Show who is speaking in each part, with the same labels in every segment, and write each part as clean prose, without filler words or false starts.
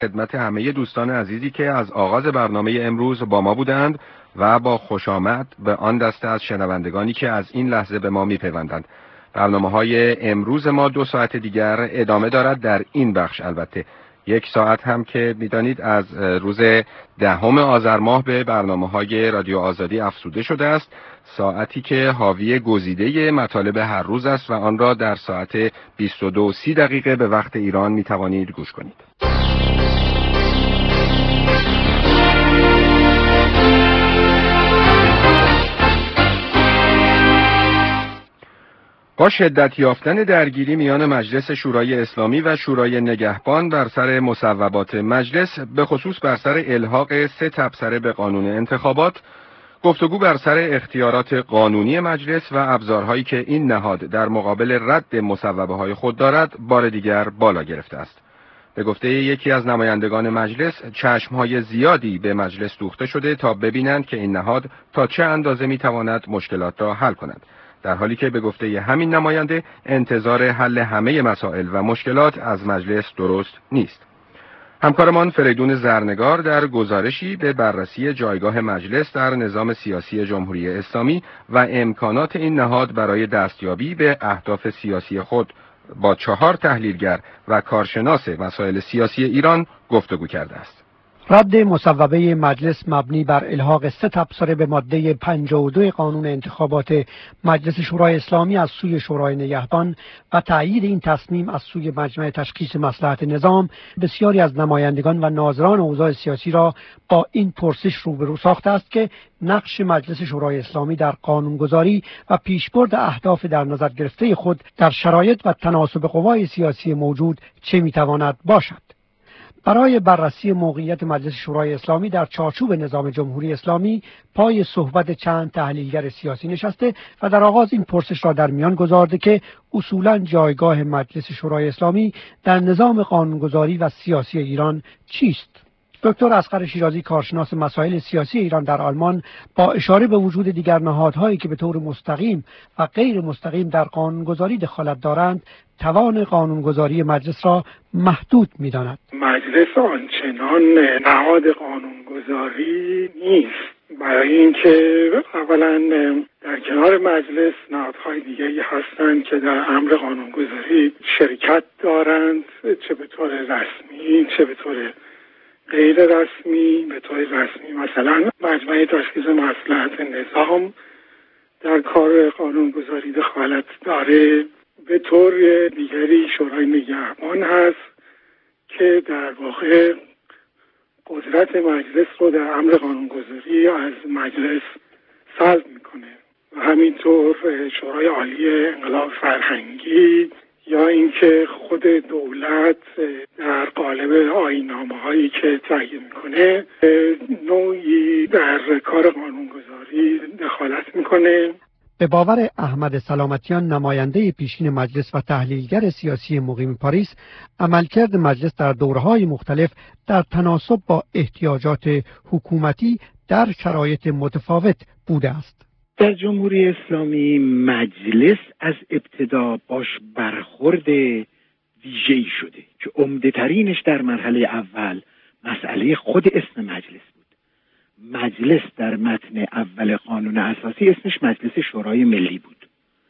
Speaker 1: خدمت همه دوستان عزیزی که از آغاز برنامه امروز با ما بودند و با خوش آمد به آن دسته از شنوندگانی که از این لحظه به ما میپیوندند. برنامه‌های امروز ما 2 ساعت دیگر ادامه دارد. در این بخش البته 1 ساعت هم که میدانید از روز 10 آذر ماه به برنامه‌های رادیو آزادی افزوده شده است، ساعتی که حاوی گزیده مطالب هر روز است و آن را در ساعت 22:30 به وقت ایران میتوانید گوش کنید. با شدت یافتن درگیری میان مجلس شورای اسلامی و شورای نگهبان بر سر مصوبات مجلس، به خصوص بر سر الحاق 3 تبصره به قانون انتخابات، گفتگو بر سر اختیارات قانونی مجلس و ابزارهایی که این نهاد در مقابل رد مصوبه های خود دارد، بار دیگر بالا گرفته است. به گفته یکی از نمایندگان مجلس، چشمهای زیادی به مجلس دوخته شده تا ببینند که این نهاد تا چه اندازه میتواند مشکلات را حل کند، در حالی که به گفته همین نماینده انتظار حل همه مسائل و مشکلات از مجلس درست نیست. همکارمان فریدون زرنگار در گزارشی به بررسی جایگاه مجلس در نظام سیاسی جمهوری اسلامی و امکانات این نهاد برای دستیابی به اهداف سیاسی خود با 4 تحلیلگر و کارشناس مسائل سیاسی ایران گفتگو کرده است.
Speaker 2: رد مصوبه مجلس مبنی بر الحاق 3 تبصره به ماده 52 قانون انتخابات مجلس شورای اسلامی از سوی شورای نگهبان و تأیید این تصمیم از سوی مجمع تشخیص مصلحت نظام، بسیاری از نمایندگان و ناظران اوضاع سیاسی را با این پرسش روبرو ساخته است که نقش مجلس شورای اسلامی در قانونگذاری و پیشبرد اهداف در نظر گرفته خود در شرایط و تناسب قوای سیاسی موجود چه میتواند باشد. برای بررسی موقعیت مجلس شورای اسلامی در چارچوب نظام جمهوری اسلامی پای صحبت چند تحلیلگر سیاسی نشسته و در آغاز این پرسش را در میان گذارده که اصولاً جایگاه مجلس شورای اسلامی در نظام قانونگذاری و سیاسی ایران چیست؟ دکتر اصغر شیرازی، کارشناس مسائل سیاسی ایران در آلمان، با اشاره به وجود دیگر نهادهایی که به طور مستقیم و غیر مستقیم در قانونگذاری دخالت دارند، توان قانونگذاری مجلس را محدود می‌داند.
Speaker 3: مجلس آنچنان نهاد قانونگذاری نیست، برای اینکه اولا در کنار مجلس نهادهای دیگری هستند که در امر قانونگذاری شرکت دارند، چه به طور رسمی چه به طور غیر رسمی. به طور رسمی مثلا مجمع تشخیص مصلحت نظام در کار قانونگذاری دخالت داره، به طور دیگری شورای نگهبان هست که در واقع قدرت مجلس رو در امر قانونگذاری از مجلس سلب میکنه و همینطور شورای عالی انقلاب فرهنگی یا اینکه خود دولت در قالب آیین‌نامه‌هایی که تهیه میکنه نوعی در کار قانونگذاری دخالت میکنه.
Speaker 2: به باور احمد سلامتیان، نماینده پیشین مجلس و تحلیلگر سیاسی مقیم پاریس، عملکرد مجلس در دوره‌های مختلف در تناسب با احتیاجات حکومتی در شرایط متفاوت بوده است.
Speaker 4: در جمهوری اسلامی مجلس از ابتدا باش برخورد ویژه‌ای شده که عمده ترینش در مرحله اول مسئله خود اسم مجلس بود. مجلس در متن اول قانون اساسی اسمش مجلس شورای ملی بود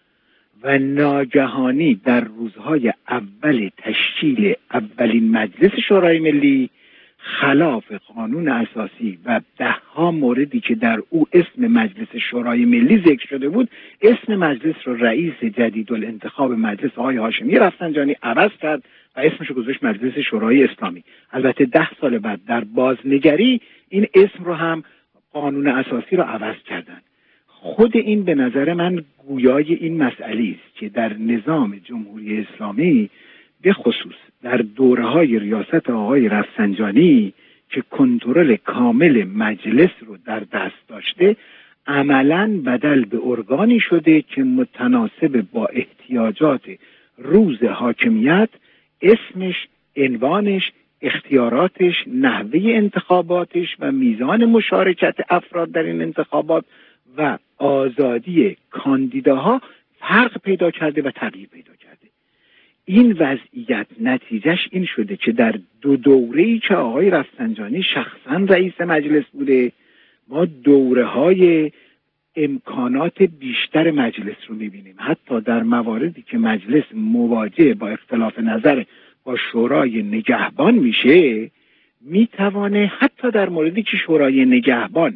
Speaker 4: و ناگهانی در روزهای اول تشکیل اولین مجلس شورای ملی خلاف قانون اساسی و 10 موردی که در او اسم مجلس شورای ملی ذکر شده بود، اسم مجلس رو رئیس جدیدالانتخاب مجلس آقای هاشمی رفسنجانی عوض کرد و اسمش رو گذاشت مجلس شورای اسلامی. البته 10 سال بعد در بازنگری این اسم رو هم قانون اساسی رو عوض کردن. خود این به نظر من گویای این مسئله است که در نظام جمهوری اسلامی به خصوص در دوره‌های ریاست آقای رفسنجانی که کنترل کامل مجلس رو در دست داشته، عملاً بدل به ارگانی شده که متناسب با احتیاجات روز حاکمیت اسمش، عنوانش، اختیاراتش، نحوه انتخاباتش و میزان مشارکت افراد در این انتخابات و آزادی کاندیداها فرق پیدا کرده و تغییر پیدا کرده. این وضعیت نتیجهش این شده که در 2 دوره‌ای که آقای رفسنجانی شخصا رئیس مجلس بوده، ما دوره‌های امکانات بیشتر مجلس رو می‌بینیم. حتی در مواردی که مجلس مواجه با اختلاف نظر با شورای نگهبان میشه، میتوانه حتی در موردی که شورای نگهبان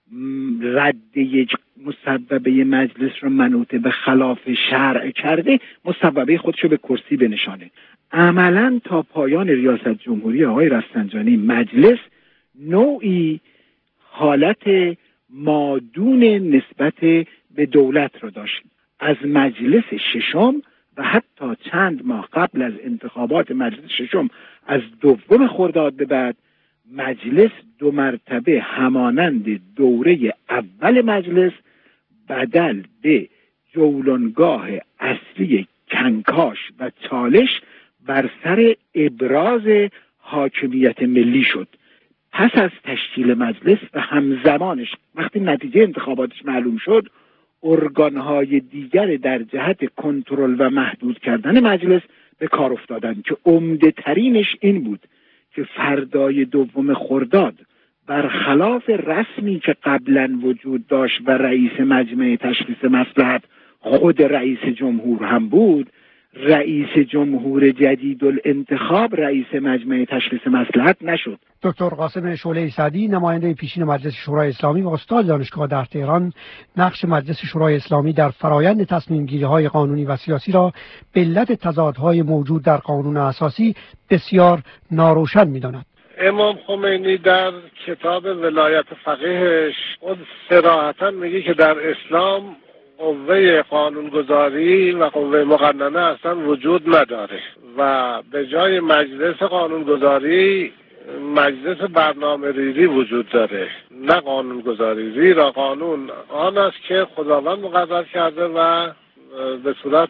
Speaker 4: رد یک مصوبه مجلس رو منوط به خلاف شرع کرده، مصوبه خودشو به کرسی بنشانه. عملا تا پایان ریاست جمهوری آقای رفسنجانی مجلس نوعی حالت مادون نسبت به دولت رو داشت. از مجلس ششم و حتی چند ماه قبل از انتخابات مجلس ششم، از 2 خرداد به بعد، مجلس 2 مرتبه همانند دوره اول مجلس بدل به جولانگاه اصلی کنکاش و چالش بر سر ابراز حاکمیت ملی شد. پس از تشکیل مجلس و همزمانش وقتی نتیجه انتخاباتش معلوم شد، ارگانهای دیگر در جهت کنترل و محدود کردن مجلس به کار افتادند که عمده ترینش این بود که فردای 2 خرداد برخلاف رسمی که قبلا وجود داشت و رئیس مجمع تشخیص مصلحت خود رئیس جمهور هم بود، رئیس جمهور جدید الانتخاب رئیس مجمع تشخیص مصلحت نشد.
Speaker 2: دکتر قاسم شعله سعدی، نماینده پیشین مجلس شورای اسلامی و استاد دانشگاه در تهران، نقش مجلس شورای اسلامی در فرایند تصمیم گیری های قانونی و سیاسی را به علت تضادهای موجود در قانون اساسی بسیار ناروشن می‌داند.
Speaker 5: امام خمینی در کتاب ولایت فقیهش خود صراحتاً میگه که در اسلام قوه قانونگذاری و قوه مقننه اصلا وجود نداره و به جای مجلس قانونگذاری مجلس برنامه ریزی وجود داره، نه قانونگذاری. زیرا قانون آن است که خداوند مقرر کرده و به صورت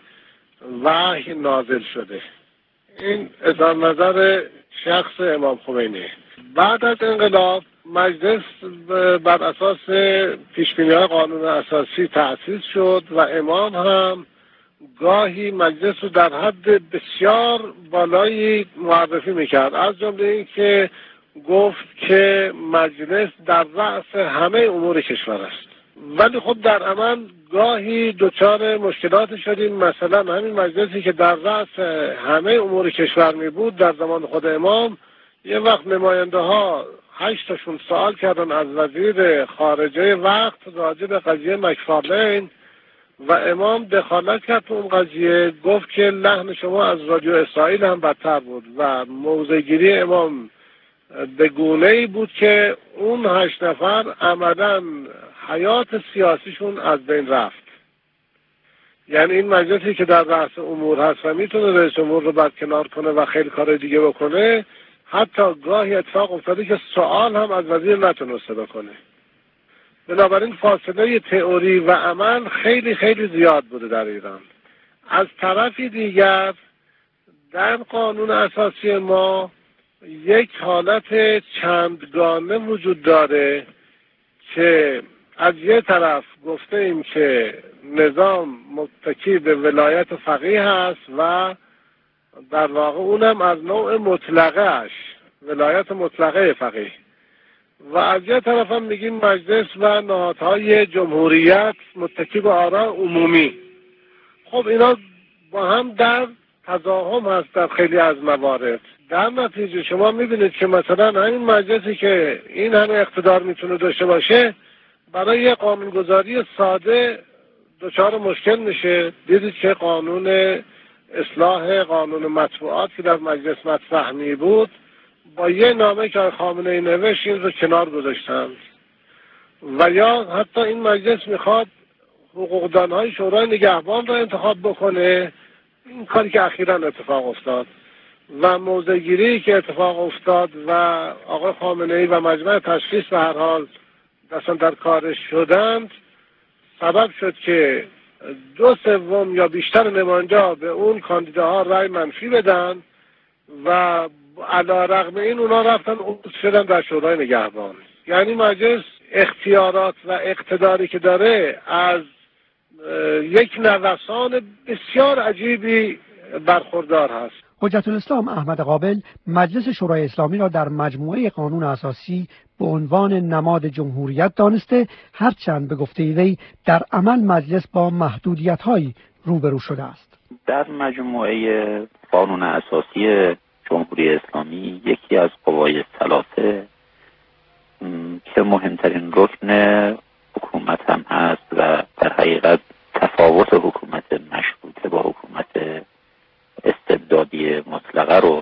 Speaker 5: وحی نازل شده. این اظهار نظر شخص امام خمینی. بعد از انقلاب مجلس بر اساس پیشبینی‌های قانون اساسی تأسیس شد و امام هم گاهی مجلس رو در حد بسیار بالایی معرفی میکرد، از جمله این که گفت که مجلس در رأس همه امور کشور است. ولی خب در عمل گاهی دچار مشکلات شدیم. مثلا همین مجلسی که در رأس همه امور کشور می بود در زمان خود امام، یه وقت نماینده ها 8 تاشون سوال کردن از وزیر خارجه وقت راجع به قضیه مکفارلین و امام دخالت کرد تو اون قضیه، گفت که لحن شما از رادیو اسرائیل هم بدتر بود و موضع‌گیری امام به گونه‌ای بود که اون 8 نفر عملاً حیات سیاسیشون از بین رفت. یعنی این مجلسی که در رأس امور هست و میتونه رئیس جمهور رو برکنار کنه و خیلی کار دیگه بکنه، حتی گاهی اتفاق افتاده که سوال هم از وزیر نتونسته بکنه. بنابراین فاصله تئوری و عمل خیلی خیلی زیاد بوده در ایران. از طرفی دیگر در قانون اساسی ما یک حالت چندگانه وجود داره که از یه طرف گفته ایم که نظام متکی به ولایت فقیه هست و در واقع اونم از نوع مطلقه‌اش، ولایت مطلقه فقیه، و از یه طرف هم میگیم مجلس و نهادهای جمهوریت متکی به آراء عمومی. خب اینا با هم در تضاهم هست در خیلی از موارد. در نتیجه شما میبینید که مثلا همین مجلسی که این همه اقتدار میتونه داشته باشه، برای یه قانونگذاری ساده دچار مشکل میشه. دیدید که قانون اصلاح قانون مطبوعات که در مجلس مطرح می بود، با یه نامه که خامنه ای نوشت این رو کنار گذاشتند. و یا حتی این مجلس میخواد حقوقدانهای شورای نگهبان را انتخاب بکنه، این کاری که اخیراً اتفاق افتاد و موضع‌گیری که اتفاق افتاد و آقای خامنه ای و مجمع تشخیص به هر حال دستان در کارش شدند، سبب شد که 2/3 یا بیشتر نماینده به اون کاندیداها رأی منفی بدن و علی‌رغم این اونا رفتن عضو شدن در شورای نگهبان. یعنی مجلس اختیارات و اقتداری که داره از یک نوسان بسیار عجیبی برخوردار هست.
Speaker 2: حجت الاسلام احمد قابل مجلس شورای اسلامی را در مجموعه قانون اساسی به عنوان نماد جمهوریت دانسته، هرچند به گفته وی در عمل مجلس با محدودیت‌هایی روبرو شده است.
Speaker 6: در مجموعه قانون اساسی جمهوری اسلامی یکی از قوای ثلاثه که مهمترین رکن حکومت هم هست و در حقیقت تفاوت حکومت مشروطه با حکومت استبدادی مطلقه رو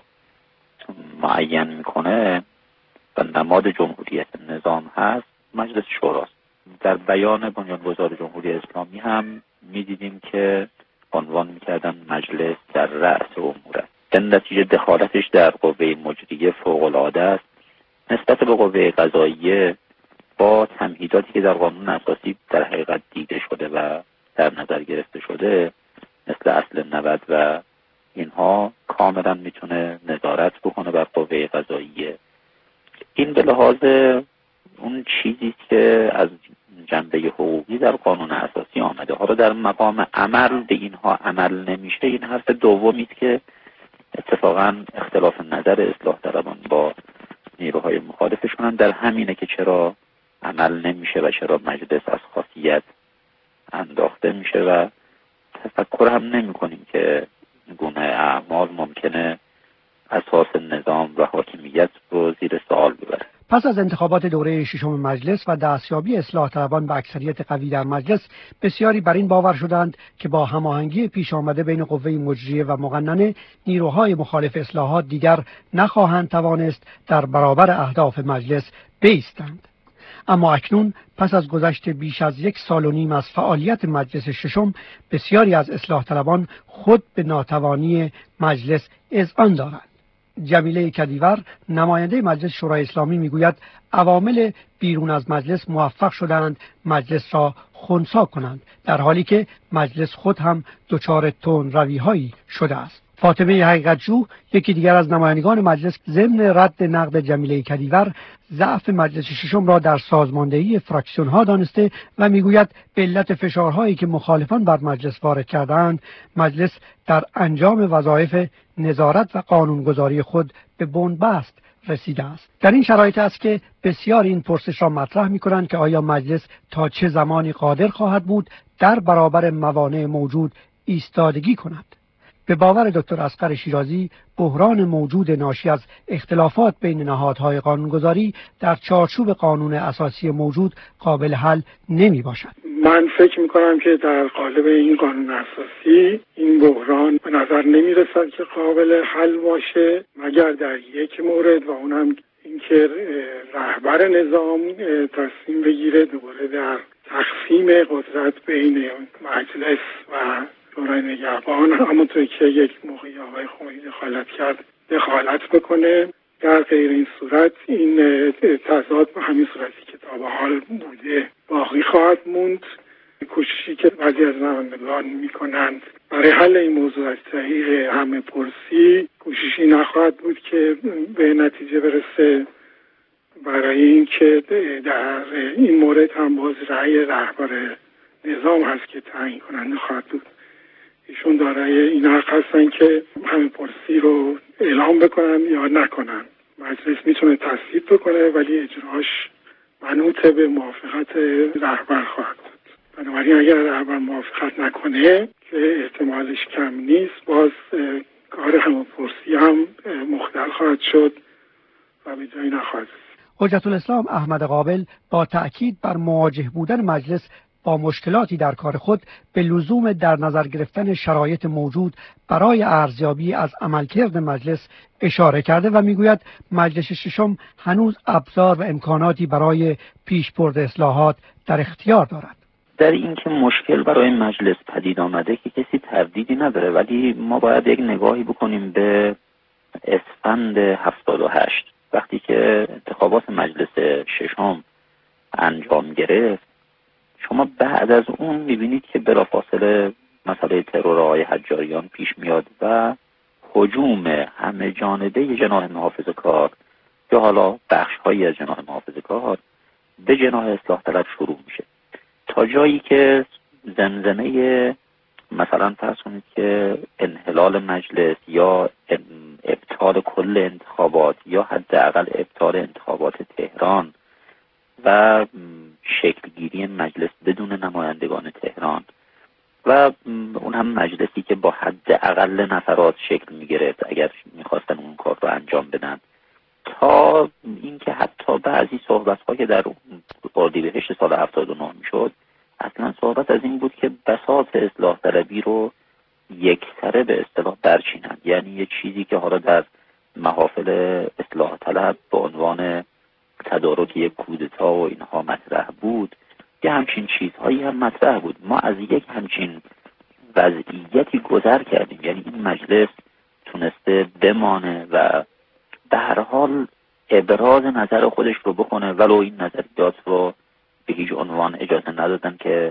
Speaker 6: معین میکنه و نماد جمهوریت نظام هست، مجلس شوراست. در بیان بنیانگذار جمهوری اسلامی هم میدیدیم که عنوان میکردن مجلس در رأس امور است. در نتیجه دخالتش در قوه مجریه فوق‌العاده است. نسبت به قوه قضاییه با تمهیداتی که در قانون اساسی در حقیقت دیده شده و در نظر گرفته شده مثل اصل 90 و اینها کاملا میتونه نظارت بکنه بر قوه قضاییه. این به لحاظ اون چیزی که از جنبه حقوقی در قانون اساسی آمده. حالا در مقام عمل به اینها عمل نمیشه. این حرف دومی است که اتفاقا اختلاف نظر اصلاح طلبان با نیروهای مخالفشون در همینه که چرا عمل نمیشه و چرا مجلس از خاصیت انداخته میشه و تفکر هم نمی کنیم که گونه اعمال ممکنه اساس نظام و حاکمیت رو زیر سوال ببره.
Speaker 2: پس از انتخابات دوره ششم مجلس و دستیابی اصلاح طلبان به اکثریت قوی در مجلس، بسیاری بر این باور شدند که با هماهنگی پیش آمده بین قوه مجریه و مقننه، نیروهای مخالف اصلاحات دیگر نخواهند توانست در برابر اهداف مجلس بایستند. اما اکنون پس از گذشت بیش از 1.5 سال از فعالیت مجلس ششم، بسیاری از اصلاح طلبان خود به ناتوانی مجلس اذعان دارند. جمیله کدیور نماینده مجلس شورای اسلامی میگوید عوامل بیرون از مجلس موفق شدند مجلس را خنثی کنند، در حالی که مجلس خود هم دچار تندروی‌هایی شده است. فاطمه حقیقت‌جو، یکی دیگر از نمایندگان مجلس، ضمن رد نقد جمیله کدیور ضعف مجلس ششم را در سازماندهی فراکسیون‌ها دانسته و میگوید به علت فشارهایی که مخالفان بر مجلس وارد کردند، مجلس در انجام وظایف نظارت و قانونگذاری خود به بنبست رسیده است. در این شرایط است که بسیار این پرسش را مطرح می‌کنند که آیا مجلس تا چه زمانی قادر خواهد بود در برابر موانع موجود ایستادگی کند؟ به باور دکتر اصغر شیرازی، بحران موجود ناشی از اختلافات بین نهادهای قانونگذاری در چارچوب قانون اساسی موجود قابل حل نمی باشد.
Speaker 3: من فکر می کنم که در قالب این قانون اساسی این بحران به نظر نمی رسد که قابل حل باشه، مگر در یک مورد و اونم اینکه رهبر نظام تصمیم بگیره دوباره در تقسیم قدرت بین مجلس و شورای نگهبان، همونطور که یک موقعی آقای خمینی دخالت بکنه. در غیر این صورت این تضاد به همین صورتی که تا به حال بوده باقی خواهد موند. کوششی که بعضی از نمایندگان میکنند برای حل این موضوع از طریق همه پرسی کوششی نخواهد بود که به نتیجه برسه، برای اینکه در این مورد هم باز رأی رهبر نظام هست که تعیین کننده خواهد بود. ایشون دارای این حق هستن که همین پرسی رو اعلام بکنن یا نکنن. مجلس میتونه تصویب بکنه ولی اجراش منوط به موافقت رهبر خواهد بود. بنابراین اگر رهبر موافقت نکنه که احتمالش کم نیست، باز کار همین پرسی هم مختل خواهد شد و به جایی نخواهد رسید.
Speaker 2: حجت الاسلام احمد قابل با تأکید بر مواجه بودن مجلس با مشکلاتی در کار خود به لزوم در نظر گرفتن شرایط موجود برای ارزیابی از عملکرد مجلس اشاره کرده و میگوید مجلس ششم هنوز ابزار و امکاناتی برای پیشبرد اصلاحات در اختیار دارد.
Speaker 6: در اینکه مشکل برای مجلس پدید آمده که کسی تردیدی نداره، ولی ما باید یک نگاهی بکنیم به اسفند 78 وقتی که انتخابات مجلس ششم انجام گرفت. شما بعد از اون میبینید که بلافاصله مسئله ترور آقای حجاریان پیش میاد و هجوم همه جانبه جناح محافظه‌کار یا حالا بخش‌هایی از جناح محافظه‌کار به جناح اصلاح طلب شروع میشه، تا جایی که زمزمه مثلا فرض کنید که انحلال مجلس یا ابطال کل انتخابات یا حداقل ابطال انتخابات تهران و شکلگیری مجلس بدون نمایندگان تهران و اون هم مجلسی که با حداقل نفرات شکل میگرفت اگر میخواستن اون کار رو انجام بدن، تا اینکه حتی بعضی صحبت‌ها که در اردیبهشت سال 79 میشد، اصلا صحبت از این بود که بساط اصلاح طلبی رو یکسره به اصطلاح برچینند. یعنی یه چیزی که حالا در محافل اصلاح طلب به عنوان تدارک یک کودتا و اینها مطرح بود، یه همچین چیزهایی هم مطرح بود. ما از یک همچین وضعیتی گذر کردیم، یعنی این مجلس تونسته بمانه و به هر حال ابراز نظر خودش رو بکنه، ولو این نظریات رو به هیچ عنوان اجازه ندادن که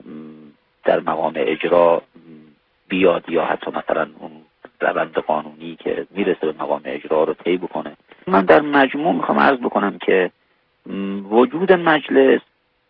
Speaker 6: در مقام اجرا بیاد یا حتی مثلا اون روند قانونی که میرسه به مقام اجرا رو طی بکنه. من در مجموع میخوام عرض بکنم که وجود مجلس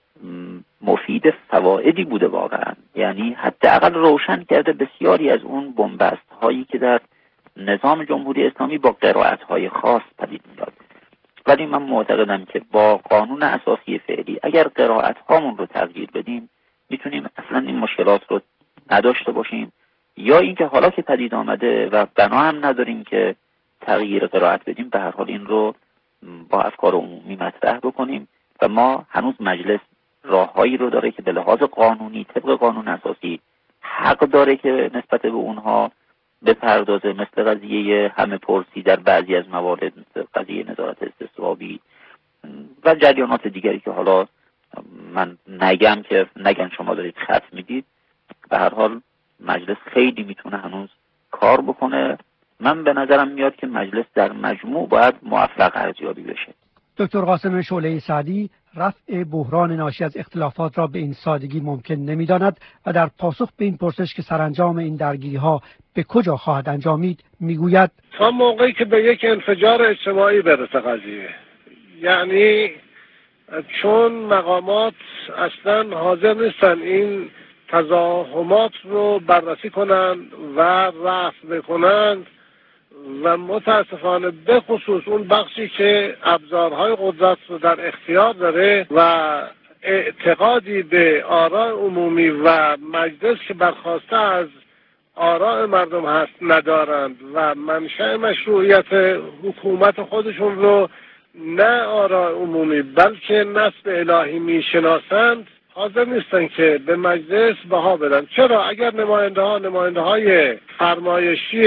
Speaker 6: مفید فوائدی بوده واقعا، یعنی حداقل روشن کرده بسیاری از اون بنبست هایی که در نظام جمهوری اسلامی با قرائت های خاص پدید میاد. ولی من معتقدم که با قانون اساسی فعلی اگر قرائت هامون رو تغییر بدیم میتونیم اصلا این مشکلات رو نداشته باشیم، یا اینکه حالا که پدید آمده و بنا هم نداریم که تغییر قرائت بدیم، به هر حال این رو با افکار عمومی مطرح بکنیم و ما هنوز مجلس راههایی رو داره که به لحاظ قانونی طبق قانون اساسی حق داره که نسبت به اونها بپردازه، مثل قضیه همه پرسی در بعضی از موارد، مثل قضیه نظارت استصوابی و جریانات دیگری که حالا من نگن شما دارید خط میدید. به هر حال مجلس خیلی میتونه هنوز کار بکنه. من به نظرم میاد که مجلس در مجموع باید موفق ارزیابی بشه.
Speaker 2: دکتر قاسم شعله سعدی رفع بحران ناشی از اختلافات را به این سادگی ممکن نمی‌داند و در پاسخ به این پرسش که سرانجام این درگیری‌ها به کجا خواهد انجامید میگوید
Speaker 5: تا موقعی که به یک انفجار اجتماعی برسه قضیه، یعنی چون مقامات اصلا حاضر نیستن این تزاحمات رو بررسی کنند و رفع بکنند و متاسفانه به خصوص اون بخشی که ابزارهای قدرت رو در اختیار داره و اعتقادی به آراء عمومی و مجلس که برخواسته از آراء مردم هست ندارند و منشأ مشروعیت حکومت خودشون رو نه آراء عمومی بلکه نصب الهی میشناسند، حاضر نیستن که به مجلس بها بدن. چرا؟ اگر نماینده های فرمایشی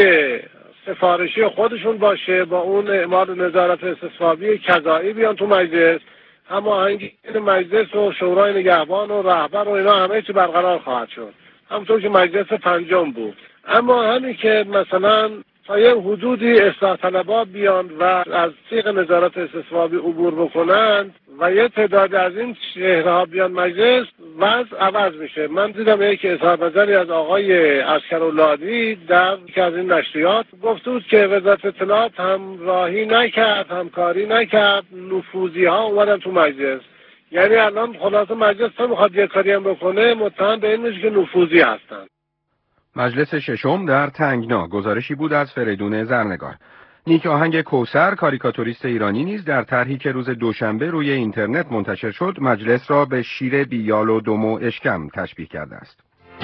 Speaker 5: سفارشی خودشون باشه با اون اعمال نظارت استصوابی کذایی بیان تو مجلس، هماهنگی مجلس و شورای نگهبان و رهبر و اینا همه چی برقرار خواهد شد، همونطور که مجلس پنجم بود. اما همین که مثلا تا یه حدودی اصلاح طلبا بیان و از طریق نظارت استصوابی عبور بکنند و یه تعداد از این چهره‌ها بیان مجلس، وضع عوض میشه. من دیدم یک اظهار نظری از آقای عسکراللهی در یکی از این نشریات گفته بود که وزارت اطلاعات همراهی نکرد، همکاری نکرد، نفوذی‌ها اومدن تو مجلس. یعنی الان خلاصه مجلس تا میخواد یه کاری هم بکنه متهم به این میشه که نفوذی هستن.
Speaker 1: مجلس ششم در تنگنا. گزارشی بود از فریدون زرنگار. نیک آهنگ کوثر، کاریکاتوریست ایرانی، نیز در طرحی که روز دوشنبه روی اینترنت منتشر شد مجلس را به شیر بیال و دم و اشکم تشبیه کرده است.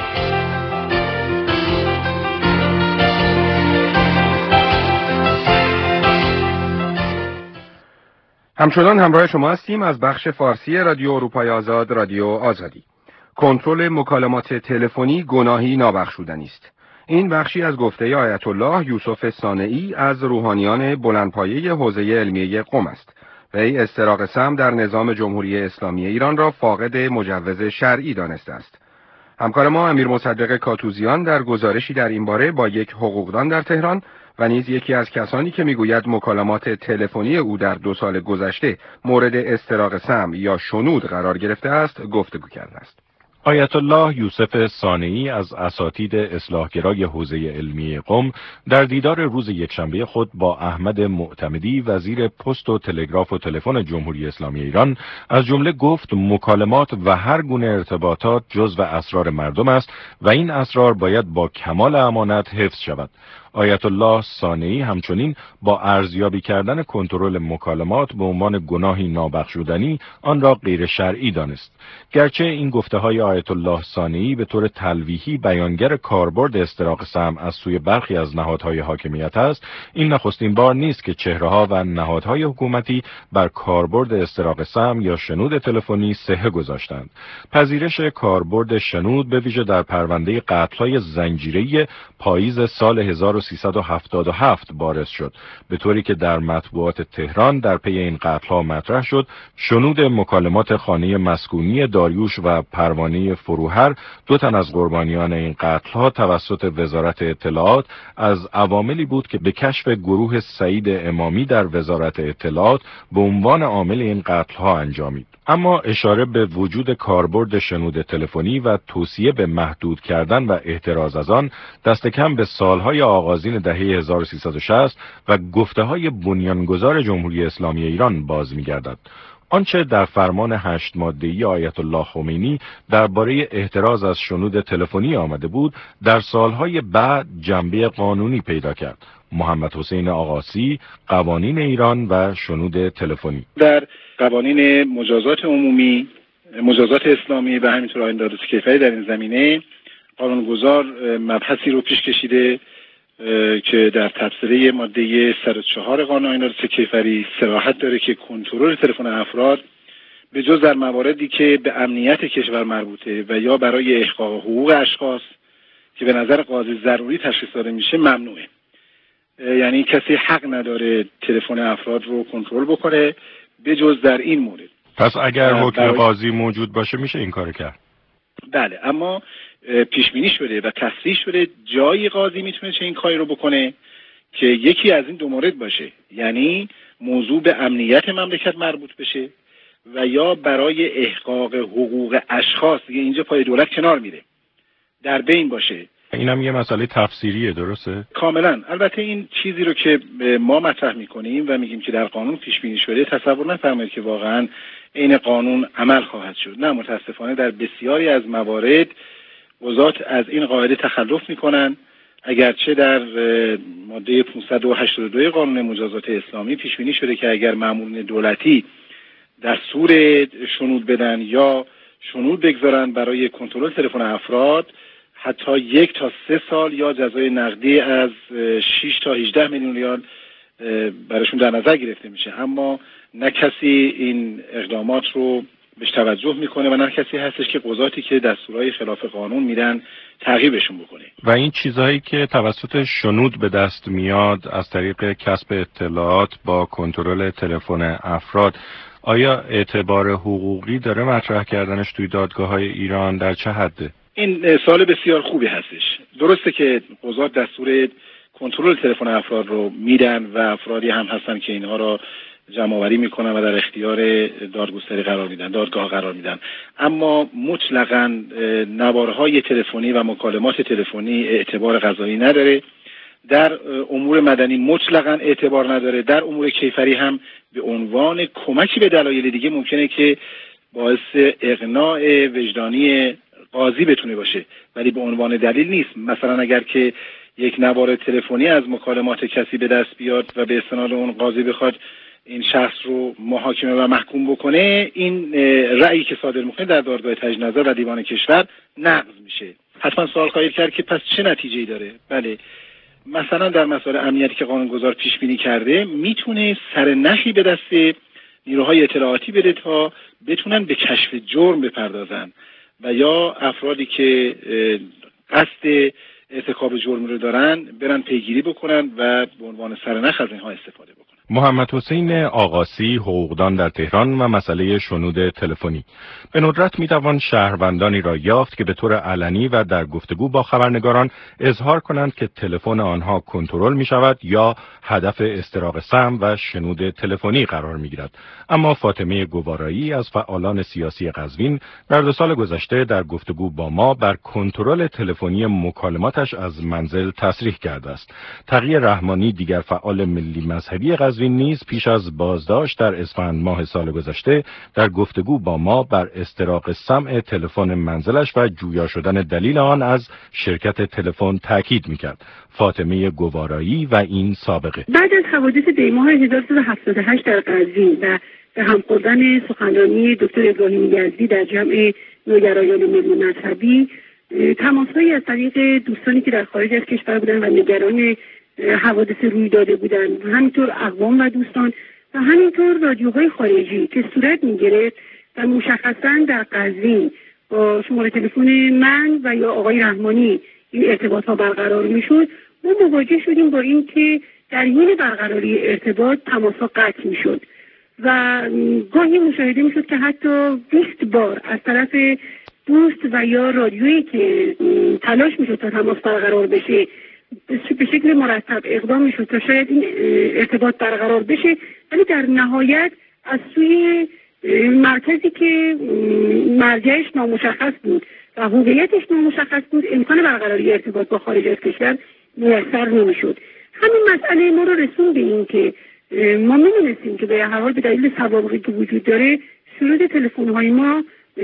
Speaker 1: همچنان همراه شما هستیم از بخش فارسی رادیو اروپای آزاد، رادیو آزادی. کنترل مکالمات تلفنی گناهی نابخشودنی است. این بخشی از گفته آیت الله یوسف صانعی از روحانیان بلندپایه حوزه علمیه قم است. وی استراق سم در نظام جمهوری اسلامی ایران را فاقد مجوز شرعی دانسته است. همکار ما امیر مصدق کاتوزیان در گزارشی در این باره با یک حقوقدان در تهران و نیز یکی از کسانی که میگوید مکالمات تلفنی او در 2 سال گذشته مورد استراق سم یا شنود قرار گرفته است گفتگو کرده است.
Speaker 7: آیت الله یوسف صانعی از اساتید اصلاحگرای حوزه علمی قم در دیدار روز یکشنبه خود با احمد معتمدی وزیر پست و تلگراف و تلفن جمهوری اسلامی ایران از جمله گفت مکالمات و هر گونه ارتباطات جزو اسرار مردم است و این اسرار باید با کمال امانت حفظ شود. آیت الله صانعی همچنین با ارزیابی کردن کنترل مکالمات به عنوان گناهی نابخشودنی آن را غیر شرعی دانست. گرچه این گفته‌های آیت الله صانعی به طور تلویحی بیانگر کاربرد استراق سمع از سوی برخی از نهادهای حاکمیت است، این نخستین بار نیست که چهره‌ها و نهادهای حکومتی بر کاربرد استراق سمع یا شنود تلفنی صحه گذاشتند. پذیرش کاربرد شنود به ویژه در پرونده قتل‌های زنجیره‌ای پاییز سال 1377 بارز شد، به طوری که در مطبوعات تهران در پی این قتل‌ها مطرح شد شنود مکالمات خانه مسکونی داریوش و پروانه فروهر، دو تن از قربانیان این قتل‌ها توسط وزارت اطلاعات، از عواملی بود که به کشف گروه سعید امامی در وزارت اطلاعات به عنوان عامل این قتل‌ها انجامید. اما اشاره به وجود کاربرد شنود تلفنی و توصیه به محدود کردن و احتراز از آن دست کم به سالهای آغازین دهه 1360 و گفته‌های بنیانگذار جمهوری اسلامی ایران باز می‌گردد. آنچه در فرمان 8 ماده‌ای آیت الله خمینی درباره احتراز از شنود تلفنی آمده بود، در سالهای بعد جنبه قانونی پیدا کرد. محمد حسین آقاسی، قوانین ایران و شنود تلفنی.
Speaker 4: در قوانین مجازات عمومی، مجازات اسلامی و همینطور آیین دادرسی کیفری در این زمینه قانونگذار مبحثی رو پیش کشیده که در تبصره ماده 104 قانون آیین دادرسی کیفری صراحت داره که کنترل تلفن افراد به جز در مواردی که به امنیت کشور مربوطه و یا برای احقاق حقوق اشخاص که به نظر قاضی ضروری تشخیص داده میشه ممنوعه. یعنی کسی حق نداره تلفن افراد رو کنترل بکنه به جز در این مورد.
Speaker 7: پس اگر حکم قاضی موجود باشه میشه این کارو کرد؟
Speaker 4: بله، اما پیش بینی شده و تصریح شده جایی قاضی میتونه چه این کاری رو بکنه که یکی از این دو مورد باشه، یعنی موضوع به امنیت مملکت مربوط بشه و یا برای احقاق حقوق اشخاص، دیگه اینجا پای دولت کنار میره، در بین باشه.
Speaker 7: اینم یه مسئله تفسیریه، درسته؟
Speaker 4: کاملا. البته این چیزی رو که ما مطرح میکنیم و میگیم که در قانون پیش بینی شده، تصور نفرمایید که واقعا این قانون عمل خواهد شد. نه، متاسفانه در بسیاری از موارد قضات از این قاعده تخلف میکنن، اگرچه در ماده 582 قانون مجازات اسلامی پیش بینی شده که اگر مامورین دولتی دستور شنود بدن یا شنود بگذارن برای کنترل تلفن افراد، حتی 1 تا 3 سال یا جزای نقدی از 6 تا 18 میلیون ریال براشون در نظر گرفته میشه. اما نه کسی این اقدامات رو بهش توجه میکنه و نه کسی هستش که قضاتی که دستورهای خلاف قانون میدن تعقیبشون بکنه.
Speaker 7: و این چیزهایی که توسط شنود به دست میاد از طریق کسب اطلاعات با کنترل تلفن افراد، آیا اعتبار حقوقی داره مطرح کردنش توی دادگاه‌های ایران؟ در چه حده؟
Speaker 4: این سوال بسیار خوبی هستش. درسته که قضات دستور کنترل تلفن افراد رو میدن و افرادی هم هستن که اینها را جمع‌آوری میکنن و در اختیار دادگستری قرار میدن، دادگاه قرار میدن، اما مطلقاً نوارهای تلفنی و مکالمات تلفنی اعتبار قضایی نداره. در امور مدنی مطلقاً اعتبار نداره. در امور کیفری هم به عنوان کمکی به دلایل دیگه ممکنه که باعث اقناع وجدانی قاضی بتونه باشه، ولی به عنوان دلیل نیست. مثلا اگر که یک نوار تلفنی از مکالمات کسی به دست بیاد و به استناد اون قاضی بخواد این شخص رو محاکمه و محکوم بکنه، این رأیی که صادر میکنه در دادگاه تجدید نظر و دیوان کشور نقض میشه. حتما سوال خواهید کرد که پس چه نتیجه‌ای داره؟ بله، مثلا در مسائل امنیتی که قانونگذار پیش بینی کرده میتونه سرنخی به دست نیروهای اطلاعاتی بده تا بتونن به کشف جرم بپردازن و یا افرادی که قصد ارتکاب جرم رو دارن برن پیگیری بکنن و به عنوان سرنخ از اینها استفاده بکنن.
Speaker 7: محمد حسین آقاسی، حقوقدان در تهران و مسئله شنود تلفنی. به ندرت میتوان شهروندانی را یافت که به طور علنی و در گفتگو با خبرنگاران اظهار کنند که تلفن آنها کنترل می شود یا هدف استراق سم و شنود تلفنی قرار می گیرد. اما فاطمه گوارایی از فعالان سیاسی قزوین در 2 سال گذشته در گفتگو با ما بر کنترل تلفنی مکالماتش از منزل تصریح کرده است. تقی رحمانی، دیگر فعال ملی مذهبی قزوین نیز پیش از بازداشت در اسفند ماه سال گذشته در گفتگو با ما بر استراق سمع تلفن منزلش و جویا شدن دلیل آن از شرکت تلفن تاکید می‌کرد. فاطمه گوارایی و این سابقه.
Speaker 8: بعد از حوادث دیماه 1378 در قزوین و به هم خوردن سخنرانی دکتر ابراهیم یزدی در جمع نوگرایان ملی مذهبی، تماس‌هایی از طریق دوستانی که در خارج از کشور بودند و نگران حوادث روی داده بودند، همینطور اقوام و دوستان و همینطور رادیوهای خارجی که صورت می‌گرفت و مشخصاً در قزوین با شماره تلفن من و یا آقای رحمانی این ارتباط‌ها برقرار می‌شد، ما مواجه شدیم با این که در حین برقراری ارتباط تماس‌ها قطع می‌شد و گاهی مشاهده می‌شد که حتی 20 بار از طرف دوست و یا رادیویی که تلاش می‌شد تا تماس برقرار بشه به شکل مرتب اقدام می‌شد تا شاید این ارتباط برقرار بشه، ولی در نهایت از سوی مرکزی که مرجعش نامشخص بود و هویتش نامشخص بود امکان برقراری ارتباط با خارج از کشور میسر نمی‌شد. همین مسئله ما رو رسون به این که ما می‌دونستیم که به هر حال به دلیل سوابقی که وجود داره شنود تلفن‌های ما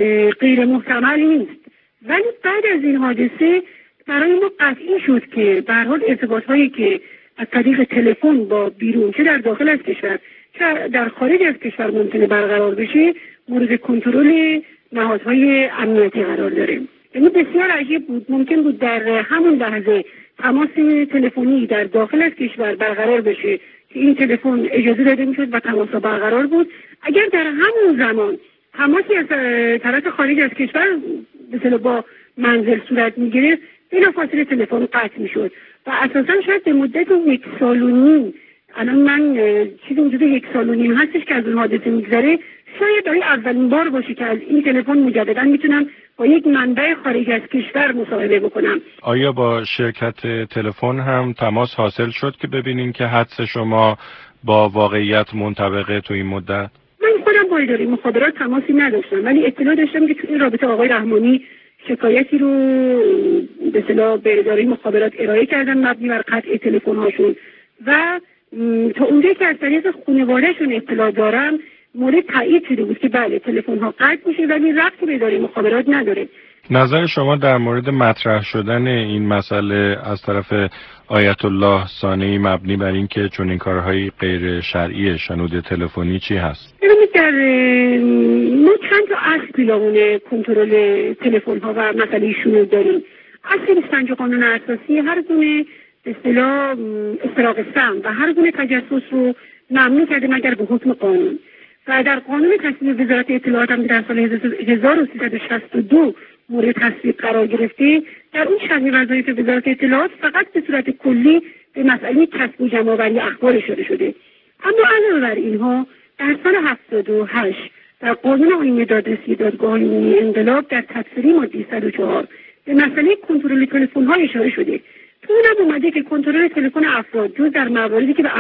Speaker 8: غیر محتمل نیست، ولی بعد از این حادثه برای ما قطعی شد که به هر حال ارتباط‌هایی که از طریق تلفن با بیرون، چه در داخل از کشور چه در خارج از کشور ممکنه برقرار بشه، مورد کنترل نهادهای امنیتی قرار داره. یعنی بسیار عجیب بود، ممکن بود در همون لحظه تماس تلفنی در داخل از کشور برقرار بشه که این تلفن اجازه داده میشد و تماس برقرار بود. اگر در همون زمان تماسی از طرف خارج از کشور مثلا با منزل صورت میگرفت، بلافاصله تلفن قطع میشد و اساسا شاید به مدت 1 سال و نیم، الان من چیزی حدود 1 سال و نیم هستش که از اون حادثه میگذره، شاید برای اولین بار باشه که از این تلفن مجددا میتونم با یک منبع خارج از کشور مصاحبه بکنم.
Speaker 7: آیا با شرکت تلفن هم تماس حاصل شد که ببینین که حدس شما با واقعیت منطبقه تو این مدت؟
Speaker 8: من خودم با اداره مخابرات تماسی نداشتم، ولی اطلاع داشتم که تو این رابطه آقای رحمانی شکایتی رو به اصطلاح به اداره مخابرات ارائه کردن مبنی بر قطع تلفن هاشون و تا اونجایی که از طریق خانواده‌شون اطلاع دارم مورد تایید شده بود که بله تلفن ها قطع میشه ولی ربطی به اداره مخابرات نداره.
Speaker 7: نظر شما در مورد مطرح شدن این مسئله از طرف آیت الله ثانوی مبنی بر این که چون این کارهای غیر شرعی شنود تلفنی چی هست؟
Speaker 8: در ما چند تا اصل پیرامون کنترل تلفن ها و مسئله شنود داریم. اصل 25 قانون اساسی هر گونه به اصطلاح استراق سمع و هر گونه تجسس رو ممنوع کرده مگر به حکم قانون. و در قانون تصویب وزارت اطلاعات هم در سال 1362 مورد تصویب قرار گرفته، در اون شرح وظایف وزارت اطلاعات فقط به صورت کلی به مسئله کسب و جمع‌آوری اخبار اشاره شده. اما علاوه بر اینها در سال 78 در قانون آیین دادرسی دادگاه عمومی انقلاب در تفسیری ماده 104 به مسئله کنترل تلفن‌ها اشاره شده. تو اونم اومده که کنترل تلفن افراد جز در مواردی که به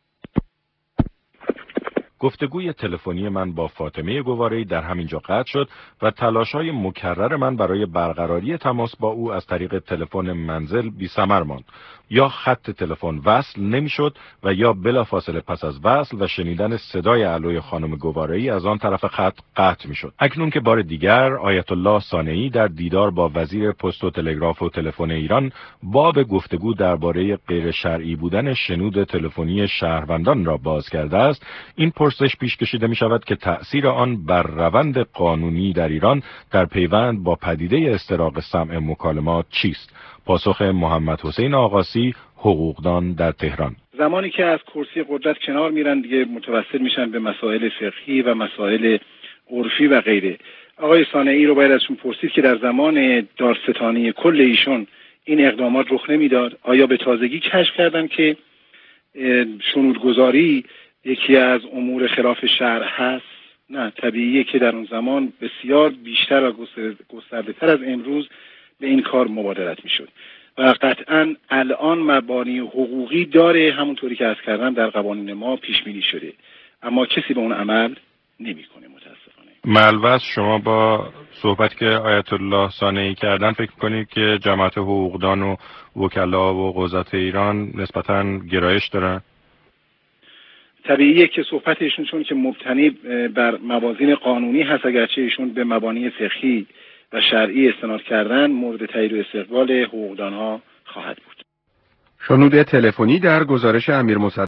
Speaker 7: گفتگوی تلفنی من با فاطمه گوارایی در همینجا قطع شد و تلاش‌های مکرر من برای برقراری تماس با او از طریق تلفن منزل بی‌ثمر ماند. یا خط تلفن وصل نمی‌شد و یا بلافاصله پس از وصل و شنیدن صدای علوی خانم گوارایی از آن طرف خط قطع می‌شد. اکنون که بار دیگر آیت الله ثانوی در دیدار با وزیر پست و تلگراف و تلفن ایران باب گفتگو درباره غیر شرعی بودن شنود تلفنی شهروندان را باز کرده است، این پرسش پیش کشیده می‌شود که تأثیر آن بر روند قانونی در ایران در پیوند با پدیده استراق سمع مکالمات چیست؟ پاسخ محمد حسین آقاسی، حقوقدان در تهران.
Speaker 4: زمانی که از کرسی قدرت کنار میرن دیگه متوسل میشن به مسائل فقهی و مسائل عرفی و غیره. آقای ثانوی رو باید ازشون پرسید که در زمان دارستانی کل ایشون این اقدامات رخ نمیداد؟ آیا به تازگی کشف کردن که شنودگذاری یکی از امور خلاف شرع هست؟ نه، طبیعیه که در اون زمان بسیار بیشتر و گسترده‌تر از امروز به این کار مبادرت میشد و قطعا الان مبانی حقوقی داره، همونطوری که عرض کردم در قوانین ما پیش بینی شده، اما کسی به اون عمل نمیکنه متاسفانه.
Speaker 7: ملوث، شما با صحبت که آیت الله صانعی کردن فکر کنید که جماعت حقوقدان و وکلا و قضات ایران نسبتاً گرایش دارن؟
Speaker 4: طبیعیه که صحبت ایشون چون که مبتنی بر موازین قانونی هست، اگرچه ایشون به مبانی فقهی و شرعی استناد کردن، مورد تایید و استقبال حقوقدانها خواهد بود.
Speaker 1: شنود تلفنی در گزارش امیر مصدق